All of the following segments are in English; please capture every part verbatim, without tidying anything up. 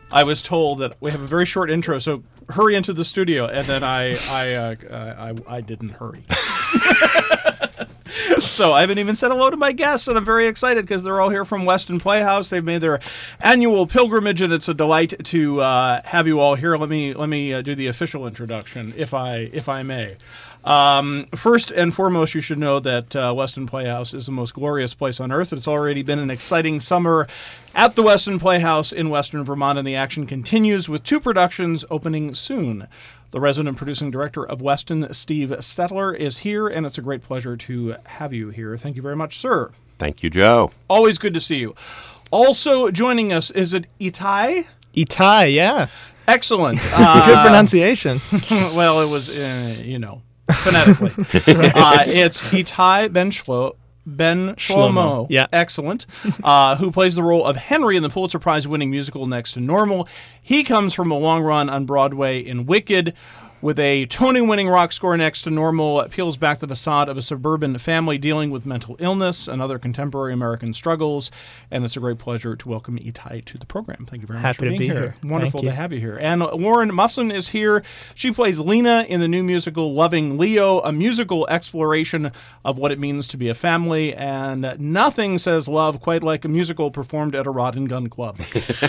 I was told that we have a very short intro, so hurry into the studio, and then I I uh, I, I didn't hurry. So I haven't even said hello to my guests, and I'm very excited because they're all here from Weston Playhouse. They've made their annual pilgrimage, and it's a delight to uh, have you all here. Let me let me uh, do the official introduction, if I if I may. Um, first and foremost, you should know that uh, Weston Playhouse is the most glorious place on earth. It's already been an exciting summer at the Weston Playhouse in Western Vermont, and the action continues with two productions opening soon. The resident producing director of Weston, Steve Stetler, is here, and it's a great pleasure to have you here. Thank you very much, sir. Thank you, Joe. Always good to see you. Also joining us, is it Itai? Itai, yeah. Excellent. Uh, Good pronunciation. Well, it was, uh, you know, phonetically. uh, it's Itai Ben Shlo. Ben Shlomo, yeah, excellent, uh, who plays the role of Henry in the Pulitzer Prize-winning musical Next to Normal. He comes from a long run on Broadway in Wicked. With a Tony-winning rock score, Next to Normal peels back the facade of a suburban family dealing with mental illness and other contemporary American struggles. And it's a great pleasure to welcome Itai to the program. Thank you very Happy much for to being be here. here. Wonderful Thank to you. have you here. And Lauren Muffson is here. She plays Lena in the new musical Loving Leo, a musical exploration of what it means to be a family. And nothing says love quite like a musical performed at a Rod and Gun Club.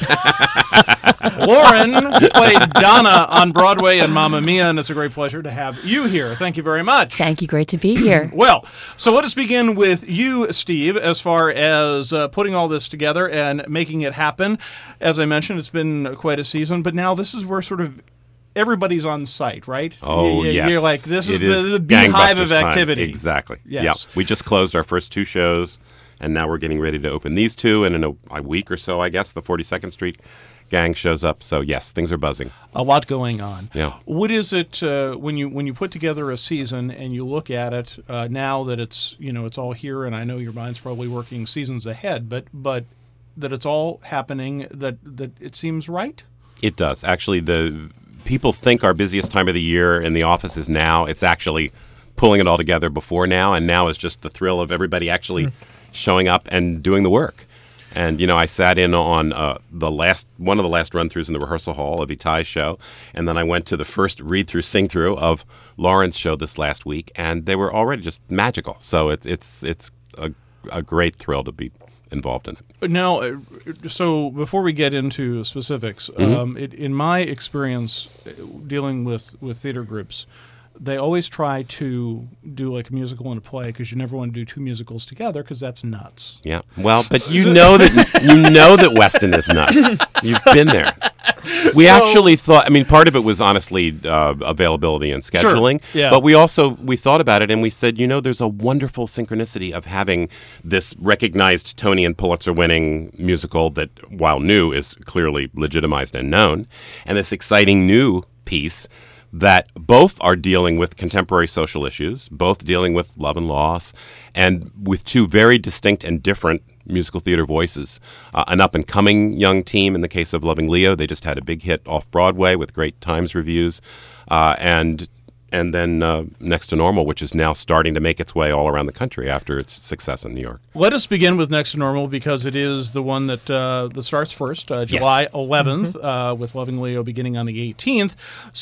Lauren played Donna on Broadway and Mamma Mia, and it's a great pleasure to have you here. Thank you very much. Thank you. Great to be here. Well, so let us begin with you, Steve, as far as uh, putting all this together and making it happen. As I mentioned, it's been quite a season, but now this is where sort of everybody's on site, right? Oh, you, yes. You're like, this is, It the, the beehive of gangbusters time. activity. Exactly. Yes. Yep. We just closed our first two shows, and now we're getting ready to open these two, and in a, a week or so, I guess, the forty-second Street gang shows up. So yes, things are buzzing. A lot going on. Yeah. What is it uh, when you when you put together a season and you look at it uh, now that it's you know it's all here, and I know your mind's probably working seasons ahead, but but that it's all happening, that that it seems right? It does. Actually, the people think our busiest time of the year in the office is now. It's actually pulling it all together before now, and now is just the thrill of everybody actually mm. showing up and doing the work. And, you know, I sat in on uh, the last one of the last run-throughs in the rehearsal hall of Itai's show, and then I went to the first read-through, sing-through of Lauren's show this last week, and they were already just magical. So it's it's it's a, a great thrill to be involved in it. Now, uh, so before we get into specifics, Mm-hmm. um, it, in my experience uh, dealing with, with theater groups, they always try to do like a musical and a play because you never want to do two musicals together because that's nuts. Yeah. Well, but you know that you know that Weston is nuts. You've been there. We So- actually thought. I mean, part of it was honestly uh, availability and scheduling. Sure, yeah. But we also we thought about it and we said, you know, there's a wonderful synchronicity of having this recognized Tony and Pulitzer-winning musical that, while new, is clearly legitimized and known, and this exciting new piece that both are dealing with contemporary social issues, both dealing with love and loss, and with two very distinct and different musical theater voices. Uh, an up-and-coming young team in the case of Loving Leo. They just had a big hit off-Broadway with great Times reviews. Uh, and and then uh, Next to Normal, which is now starting to make its way all around the country after its success in New York. Let us begin with Next to Normal because it is the one that uh, that starts first, uh, July eleventh, mm-hmm. uh, with Loving Leo beginning on the eighteenth.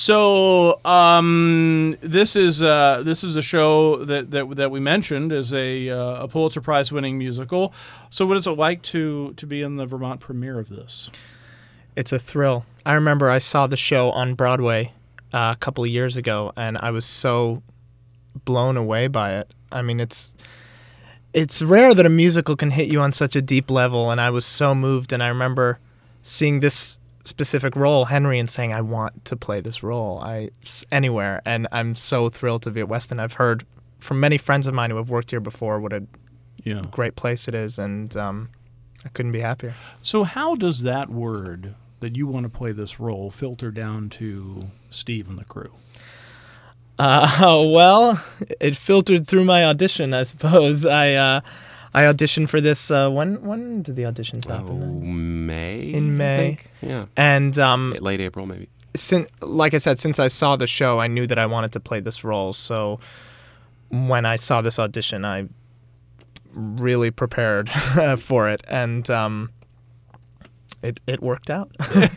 So um, this is uh, this is a show that that, that we mentioned as a uh, a Pulitzer Prize winning musical. So what is it like to to be in the Vermont premiere of this? It's a thrill. I remember I saw the show on Broadway uh, a couple of years ago, and I was so blown away by it. I mean, it's it's rare that a musical can hit you on such a deep level, and I was so moved. And I remember seeing this specific role, Henry, and saying, I want to play this role I, anywhere. And I'm so thrilled to be at Weston. I've heard from many friends of mine who have worked here before what a Yeah. great place it is, and um, I couldn't be happier. So how does that word that you want to play this role filter down to Steve and the crew? Uh, well, it filtered through my audition, I suppose. I uh, I auditioned for this. Uh, when when did the auditions Oh, happen? May? In I May. think? Yeah. And um, Late April, maybe. since, like I said, since I saw the show, I knew that I wanted to play this role. So when I saw this audition, I really prepared for it, and um, it, it worked out.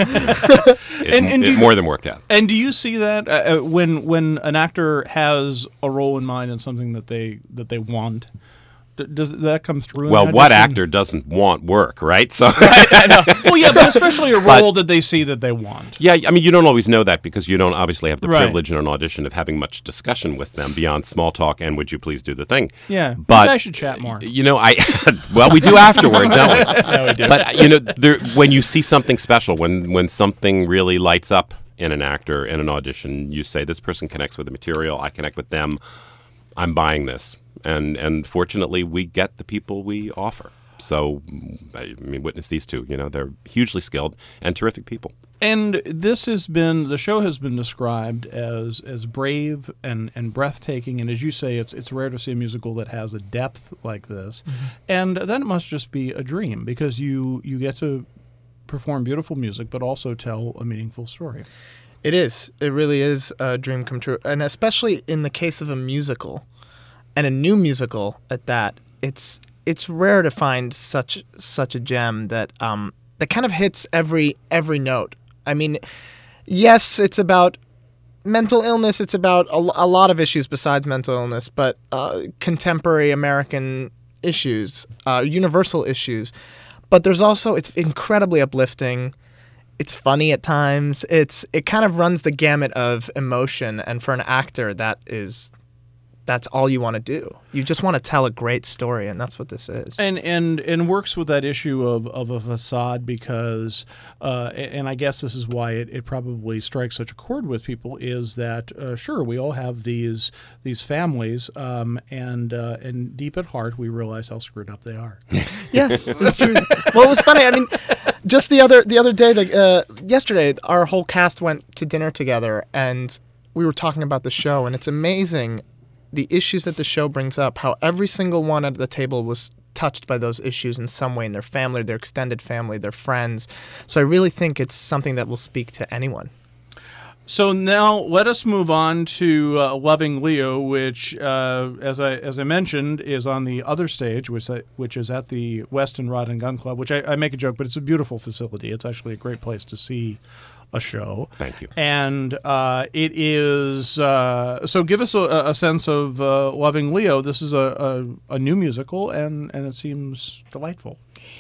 It, And- and it you- more than worked out. And do you see that uh, uh, when when an actor has a role in mind and something that they that they want? D- does that come through? in Well, the what audition? actor doesn't want work, right? So, Well, yeah, but especially a role that they see that they want. yeah, I mean, you don't always know that because you don't obviously have the Right. privilege in an audition of having much discussion with them beyond small talk and would you please do the thing. Yeah, But maybe I should chat more. You know, I well, we do afterward, don't we? Yeah, we do. But you know, there, when you see something special, when when something really lights up in an actor in an audition, you say, "This person connects with the material. I connect with them. I'm buying this." And and fortunately, we get the people we offer. So, I mean, witness these two. You know, they're hugely skilled and terrific people. And this has been the show has been described as as brave and, and breathtaking. And as you say, it's it's rare to see a musical that has a depth like this. And that must just be a dream because you you get to perform beautiful music, but also tell a meaningful story. It is. It really is a dream come true. And especially in the case of a musical, and a new musical at that, it's it's rare to find such such a gem that um, that kind of hits every every note. I mean, yes, it's about mental illness. It's about a, a lot of issues besides mental illness, but uh, contemporary American issues, uh, universal issues. But there's also, it's incredibly uplifting. It's funny at times. It's it kind of runs the gamut of emotion, and for an actor, that is that's all you want to do. You just want to tell a great story, and that's what this is. And and and works with that issue of, of a facade because, uh, and I guess this is why it, it probably strikes such a chord with people is that uh, sure we all have these these families, um, and uh, and deep at heart we realize how screwed up they are. Yes, it's true. Well, it was funny. I mean, just the other the other day, the, uh, yesterday, our whole cast went to dinner together, and we were talking about the show, and it's amazing the issues that the show brings up, how every single one at the table was touched by those issues in some way in their family, their extended family, their friends. So I really think it's something that will speak to anyone. So now let us move on to uh, Loving Leo, which, uh, as I as I mentioned, is on the other stage, which I, which is at the Weston Rod and Gun Club. Which I, I make a joke, but it's a beautiful facility. It's actually a great place to see a show. Thank you. And uh, it is uh, so. Give us a, a sense of uh, Loving Leo. This is a, a, a new musical, and and it seems delightful.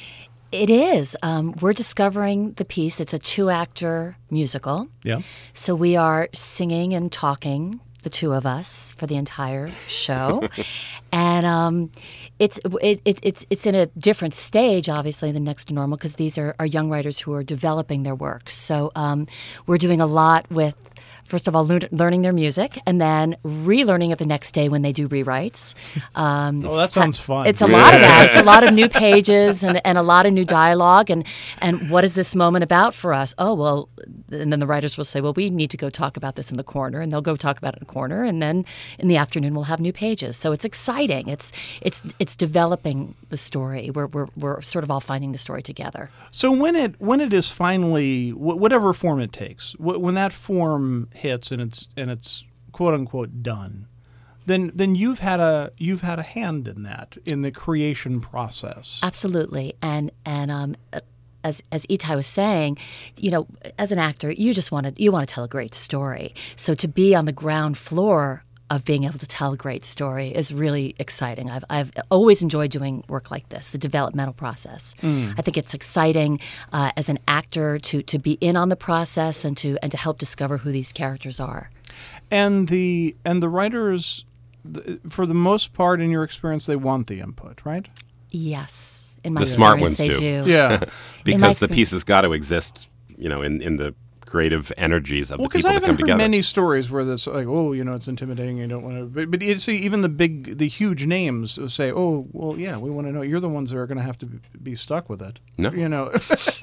It is. Um, we're discovering the piece. It's a two-actor musical. Yeah. So we are singing and talking, the two of us, for the entire show. And um, it's it, it, it's it's in a different stage, obviously, than Next to Normal, because these are, are young writers who are developing their work. So um, we're doing a lot with, first of all, lear- learning their music, and then relearning it the next day when they do rewrites. Um, Oh, that sounds fun. It's a lot of that. It's a lot of new pages and, and a lot of new dialogue. And, and what is this moment about for us? Oh, well, and then the writers will say, well, we need to go talk about this in the corner. And they'll go talk about it in the corner. And then in the afternoon, we'll have new pages. So it's exciting. It's it's it's developing the story. We're, we're, we're sort of all finding the story together. So when it when it is finally wh- whatever form it takes, wh- when that form hits and it's and it's quote unquote done, then then you've had a you've had a hand in that in the creation process. Absolutely. And and um, as as Itai was saying, you know, as an actor, you just want to you want to tell a great story. So to be on the ground floor of being able to tell a great story is really exciting. I've I've always enjoyed doing work like this, the developmental process. Mm. I think it's exciting uh, as an actor to to be in on the process and to and to help discover who these characters are. And the and the writers, th- for the most part, in your experience, they want the input, right? Yes, in my The smart experience, ones they do. do. Yeah. In my Because the experience- piece has got to exist, you know, in, in the creative energies of Well, the because people I that haven't come heard together. many stories where this like, oh, you know, it's intimidating. You don't want to. But, but you see, even the big, the huge names say, oh, well, yeah, we want to know. You're the ones that are going to have to be stuck with it. No. You know.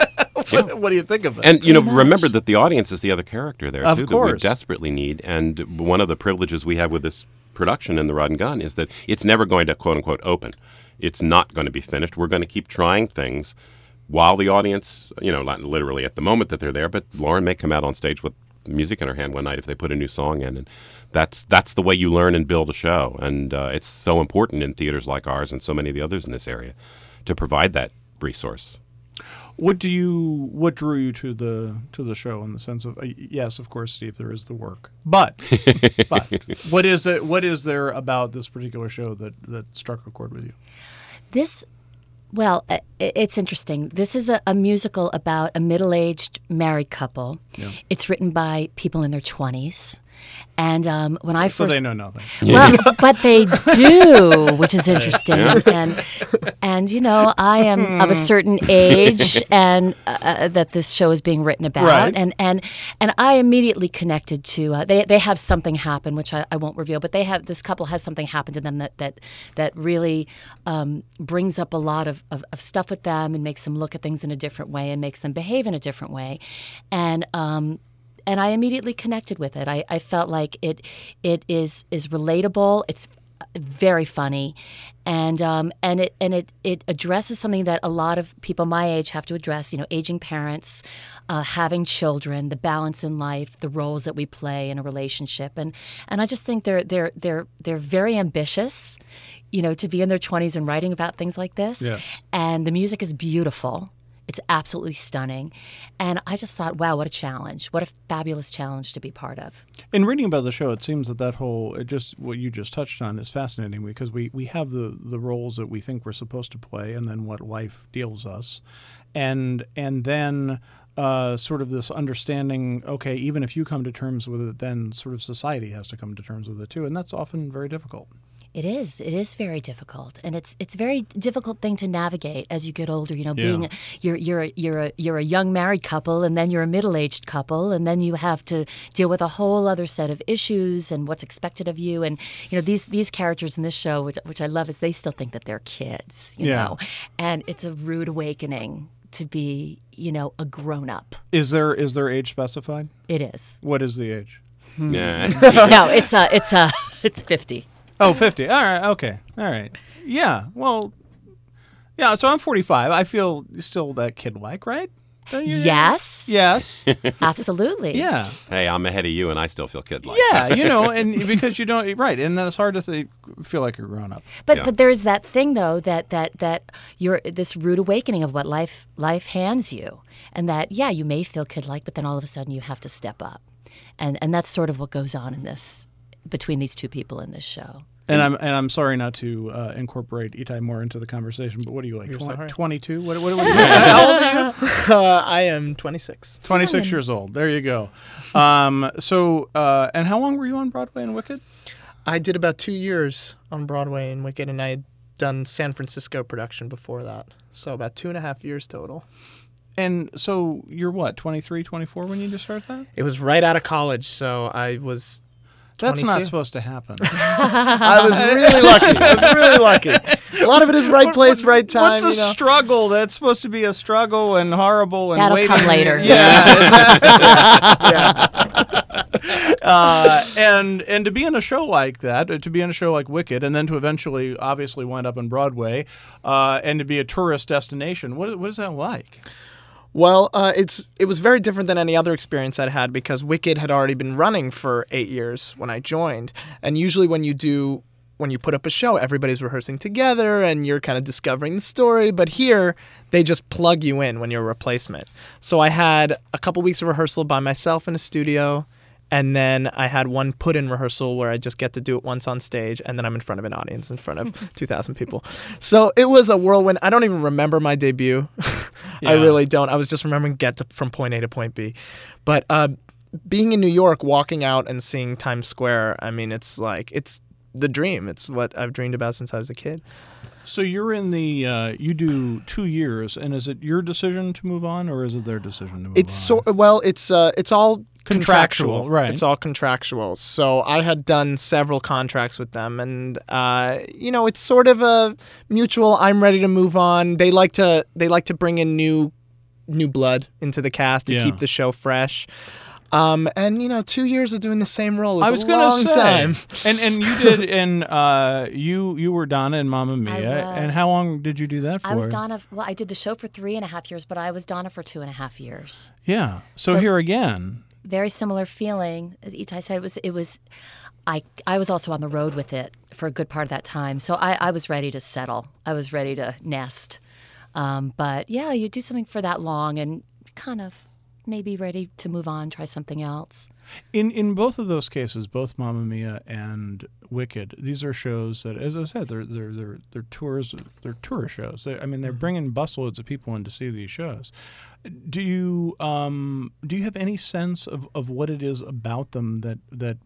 what, what do you think of it? And you know, Pretty much. remember that the audience is the other character there Of too that course. we desperately need. And one of the privileges we have with this production in the Rod and Gun is that it's never going to quote unquote open. It's not going to be finished. We're going to keep trying things while the audience, you know, not literally at the moment that they're there, but Lauren may come out on stage with music in her hand one night if they put a new song in, and that's that's the way you learn and build a show. And uh, it's so important in theaters like ours and so many of the others in this area to provide that resource. What do you? What drew you to the to the show in the sense of uh, yes, of course, Steve, there is the work, but but what is it? What is there about this particular show that that struck a chord with you? This, well, uh, it's interesting. This is a, a musical about a middle-aged married couple. Yeah. It's written by people in their twenties. And um, when I So first, they know nothing. well, but they do, which is interesting. And and you know, I am of a certain age, and uh, that this show is being written about, Right. and and and I immediately connected to. Uh, they they have something happen, which I, I won't reveal, but they have this couple has something happen to them that that that really um, brings up a lot of, of of stuff with them and makes them look at things in a different way and makes them behave in a different way, and. Um, And I immediately connected with it. I, I felt like it it is is relatable. It's very funny, and um, and it and it, it addresses something that a lot of people my age have to address. You know, aging parents, uh, having children, the balance in life, the roles that we play in a relationship, and and I just think they're they're they're they're very ambitious. You know, to be in their twenties and writing about things like this, Yeah. and the music is beautiful. It's absolutely stunning. And I just thought, wow, what a challenge. What a fabulous challenge to be part of. In reading about the show, it seems that that whole, it just what you just touched on is fascinating because we, we have the, the roles that we think we're supposed to play and then what life deals us. And and then uh, sort of this understanding, okay, even if you come to terms with it, then sort of society has to come to terms with it too. And that's often very difficult. It is. It is very difficult, and it's it's a very difficult thing to navigate as you get older. You know, Yeah. being a, you're you're a, you're a you're a young married couple, and then you're a middle aged couple, and then you have to deal with a whole other set of issues and what's expected of you. And you know, these these characters in this show, which which I love, is they still think that they're kids. You Yeah. know, and it's a rude awakening to be, you know, a grown up. Is there is there age specified? It is. What is the age? Nah. No, it's a it's a it's fifty. Oh, fifty. All right. Okay. All right. Yeah. Well, yeah. So I'm forty-five. I feel still that kid-like, right? Don't you? Yes. Yes. Absolutely. Yeah. Hey, I'm ahead of you, and I still feel kid-like. Yeah. You know, and because you don't, right. And then it's hard to th- feel like you're grown up. But Yeah. but there's that thing though that that that you're this rude awakening of what life life hands you, and that yeah you may feel kid-like, but then all of a sudden you have to step up, and and that's sort of what goes on in this between these two people in this show. And I'm and I'm sorry not to uh, incorporate Itai more into the conversation, but what are you like? You're twenty, sorry. twenty-two? What, what, what are you? How old are you? Uh, I am twenty-six. twenty-six years old. There you go. Um, so, uh, and how long were you on Broadway in Wicked? I did about two years on Broadway in Wicked, and I had done San Francisco production before that. So about two and a half years total. And so you're what, twenty-three, twenty-four when you just started that? It was right out of college, so I was That's not twenty-two. supposed to happen. I was really lucky. I was really lucky. A lot of it is right place, right time. What's the you know? struggle? That's supposed to be a struggle and horrible and That'll waiting. come later. Yeah. Yeah. uh, and and to be in a show like that, uh, to be in a show like Wicked, and then to eventually, obviously, wind up on Broadway, uh, and to be a tourist destination. What what is that like? Well, uh, it's it was very different than any other experience I'd had because Wicked had already been running for eight years when I joined, and usually when you do when you put up a show, everybody's rehearsing together and you're kind of discovering the story. But here, they just plug you in when you're a replacement. So I had a couple weeks of rehearsal by myself in a studio. And then I had one put-in rehearsal where I just get to do it once on stage, and then I'm in front of an audience in front of two thousand people. So it was a whirlwind. I don't even remember my debut. Yeah. I really don't. I was just remembering get to, from point A to point B. But uh, being in New York, walking out and seeing Times Square, I mean, it's like, it's the dream. It's what I've dreamed about since I was a kid. So you're in the uh, you do two years, and is it your decision to move on, or is it their decision to move It's on? so well. It's uh, it's all Contractual, contractual, right. It's all contractual. So I had done several contracts with them, and uh, you know, it's sort of a mutual. I'm ready to move on. They like to they like to bring in new new blood into the cast to Yeah. keep the show fresh. Um, and you know, two years of doing the same role is I was a gonna long say, time. and and you did, and uh, you you were Donna in Mamma Mia, was. and how long did you do that for? I was Donna. Well, I did the show for three and a half years, but I was Donna for two and a half years. Yeah. So, So- here again. Very similar feeling. As Itai said, it was. It was. I I was also on the road with it for a good part of that time, so I, I was ready to settle. I was ready to nest. Um, but yeah, you do something for that long and kind of maybe ready to move on, try something else. In in both of those cases, both Mamma Mia and Wicked, these are shows that, as I said, they're they're they're, they're tours, they're tourist shows. They, I mean, they're bringing busloads of people in to see these shows. Do you um do you have any sense of, of what it is about them that that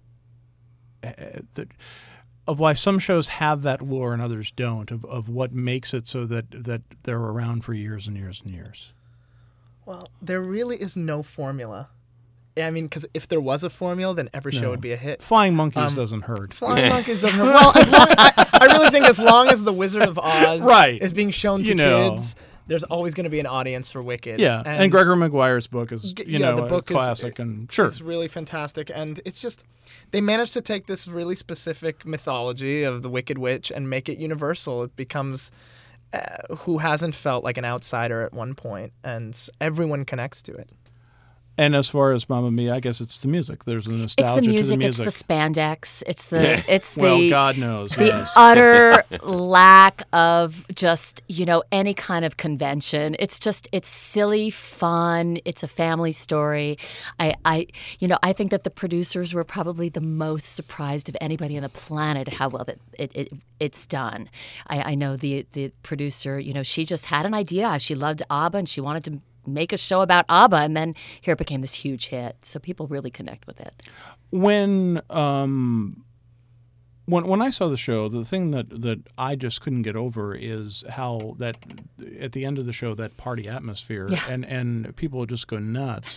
uh, that of why some shows have that lure and others don't? Of of what makes it so that that they're around for years and years and years? Well, there really is no formula. I mean, because if there was a formula, then every show No. would be a hit. Flying Monkeys Um, doesn't hurt. Flying Monkeys doesn't. Well, as long I, I really think as long as the Wizard of Oz Right. is being shown to You know. kids, there's always going to be an audience for Wicked. Yeah, and, Gregor Maguire's book is, G- you yeah, know, the book a is- classic, and sure. It's really fantastic, and it's just they managed to take this really specific mythology of the Wicked Witch and make it universal. It becomes uh, who hasn't felt like an outsider at one point, and everyone connects to it. And as far as Mamma Mia, I guess it's the music. There's the It's nostalgia the music, to the it's music. the spandex, it's the it's the well, God knows. the yes. utter lack of just, you know, any kind of convention. It's just, it's silly, fun. It's a family story. I, I, you know, I think that the producers were probably the most surprised of anybody on the planet how well that it, it it's done. I, I know the the producer, you know, she just had an idea. She loved ABBA and she wanted to make a show about ABBA, and then here it became this huge hit. So people really connect with it. when um when when I saw the show, the thing that that I just couldn't get over is how that at the end of the show, that party atmosphere, Yeah. and and people just go nuts.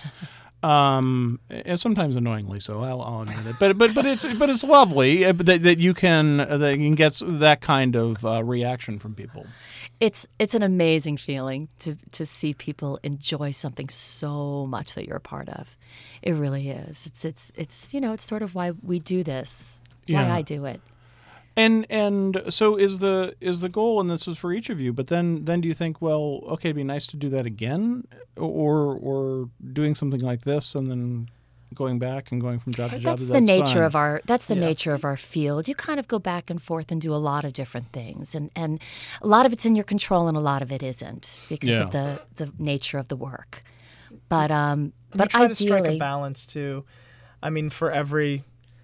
Um, and sometimes annoyingly so. I'll, I'll admit it, but but but it's but it's lovely uh, that, that you can uh, that you can get that kind of uh, reaction from people. It's it's an amazing feeling to to see people enjoy something so much that you're a part of. It really is. It's it's it's you know, it's sort of why we do this. Why Yeah. I do it. And and so is the is the goal, and this is for each of you. But then then do you think, well, okay, it'd be nice to do that again, or or doing something like this, and then going back and going from job to job? That's the nature fun. of our that's the Yeah. nature of our field. You kind of go back and forth and do a lot of different things, and and a lot of it's in your control, and a lot of it isn't because Yeah. of the the nature of the work. But um, And but you try to strike a ideally, balance too. I mean, for every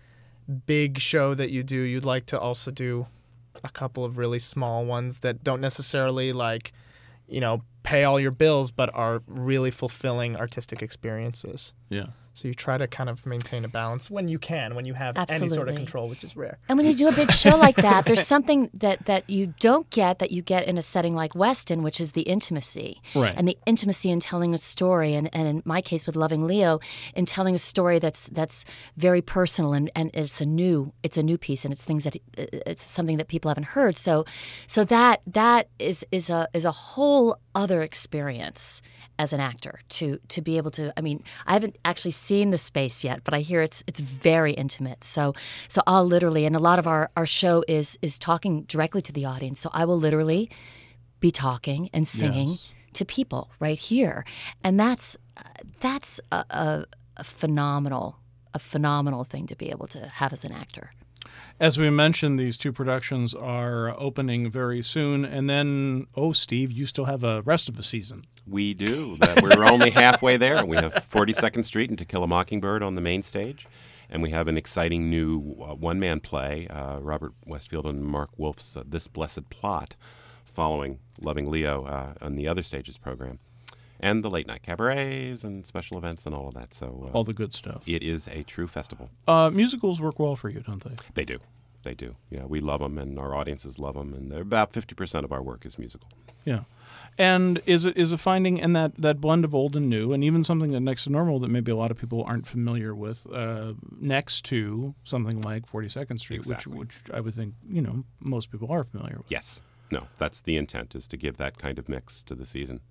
big show that you do, you'd like to also do a couple of really small ones that don't necessarily like, you know, pay all your bills, but are really fulfilling artistic experiences. Yeah. So you try to kind of maintain a balance when you can, when you have any sort of Absolutely. control, which is rare. And when you do a big show like that, there's something that, that you don't get that you get in a setting like Weston, which is the intimacy. Right. And the intimacy in telling a story, and, and in my case with Loving Leo, in telling a story that's that's very personal, and, and it's a new it's a new piece, and it's things that it's something that people haven't heard. So so that that is is a is a whole other experience as an actor to to be able to. I mean, I haven't actually seen the space yet, but I hear it's it's very intimate. So so I'll literally, and a lot of our, our show is is talking directly to the audience. So I will literally be talking and singing Yes. to people right here, and that's uh, that's a, a, a phenomenal a phenomenal thing to be able to have as an actor. As we mentioned, these two productions are opening very soon, and then, oh, Steve, you still have a rest of the season. We do. That we're only halfway there. We have forty-second Street and To Kill a Mockingbird on the main stage. And we have an exciting new uh, one-man play, uh, Robert Westfield and Mark Wolf's uh, This Blessed Plot, following Loving Leo uh, on the other stages program. And the late-night cabarets and special events and all of that. So uh, All the good stuff. it is a true festival. Uh, musicals work well for you, don't they? They do. They do. Yeah, we love them, and our audiences love them. And they're about fifty percent of our work is musical. Yeah. And is it is a finding in that, that blend of old and new, and even something that Next to Normal that maybe a lot of people aren't familiar with, uh, next to something like forty-second Street, Exactly. which which I would think, you know, most people are familiar with. Yes. No, that's the intent, is to give that kind of mix to the season.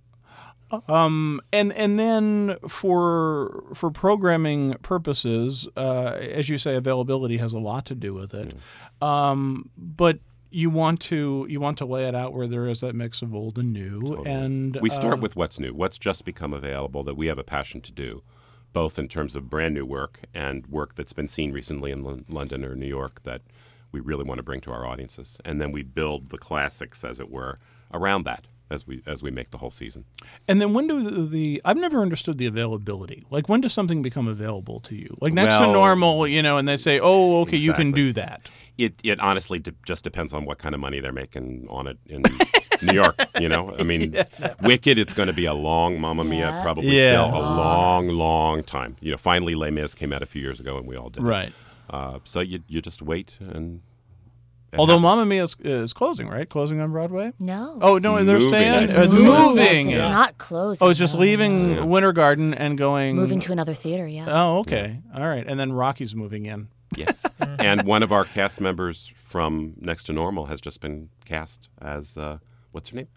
Um, and and then for for programming purposes, uh, as you say, availability has a lot to do with it. Um, but you want to you want to lay it out where there is that mix of old and new. Totally. And We start uh, with what's new, what's just become available that we have a passion to do, both in terms of brand new work and work that's been seen recently in Lon- London or New York that we really want to bring to our audiences. And then we build the classics, as it were, around that. as we as we make the whole season. And then when do the, the I've never understood the availability. Like when does something become available to you? Like next to Well, normal, you know, and they say, "Oh, okay, you can exactly. do that." It it honestly de- just depends on what kind of money they're making on it in New York. You know, I mean, Wicked, it's going to be a long, Mamma Mia, Yeah. probably Yeah. still a long, long time. You know, finally, Les Mis came out a few years ago, and we all did. it. Right. Uh, so you you just wait and. it Although happens. Mamma Mia is, is closing, right? Closing on Broadway. No. Oh no, they're moving. staying. It's It's moving. moving. It's Yeah. not closing. Oh, it's just no, leaving no. Winter Garden and going. Moving to another theater, yeah. Oh, okay. All right. And then Rocky's moving in. Yes. And one of our cast members from Next to Normal has just been cast as, uh, what's her name?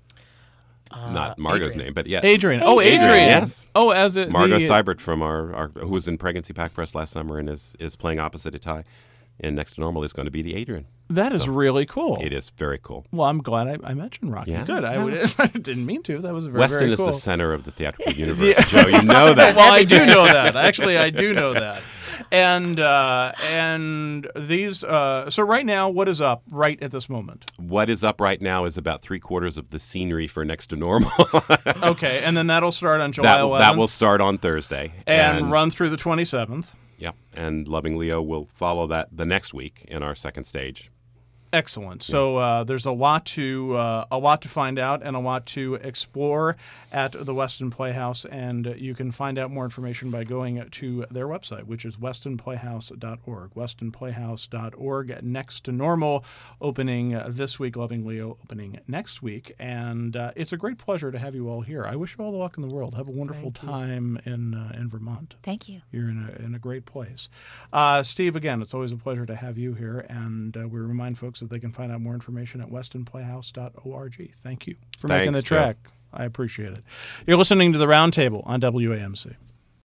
Uh, Not Margot's Adrian. name, but yeah. Adrian. Oh, Adrian. Adrian. Yes. Oh, as it, Margot the, Seibert from our, our, who was in Pregnancy Pack Press last summer and is, is playing opposite Itai in Next to Normal is going to be the Adrian. That is So, really cool. It is very cool. Well, I'm glad I, I mentioned Rocky. Yeah. Good. I, would, I didn't mean to. That was very, Weston very is cool. the center of the theatrical universe, Joe. You know that. Well, I do know that. Actually, I do know that. And uh, and these. Uh, so right now, what is up right at this moment? What is up right now is about three quarters of the scenery for Next to Normal. Okay, and then that'll start on July that, eleventh. that will start on Thursday. and run through the twenty-seventh. Yeah, and Loving Leo will follow that the next week in our second stage. Excellent. So uh, there's a lot to uh, a lot to find out and a lot to explore at the Weston Playhouse, and you can find out more information by going to their website, which is weston playhouse dot org. weston playhouse dot org. Next to Normal opening uh, this week, Loving Leo opening next week, and uh, it's a great pleasure to have you all here. I wish you all the luck in the world. Have a wonderful time in uh, in Vermont. Thank you. You're in a, in a great place. Uh, Steve, again, it's always a pleasure to have you here, and uh, we remind folks that they can find out more information at weston playhouse dot org. Thank you for making Thanks, the Joe. track. I appreciate it. You're listening to The Roundtable on W A M C.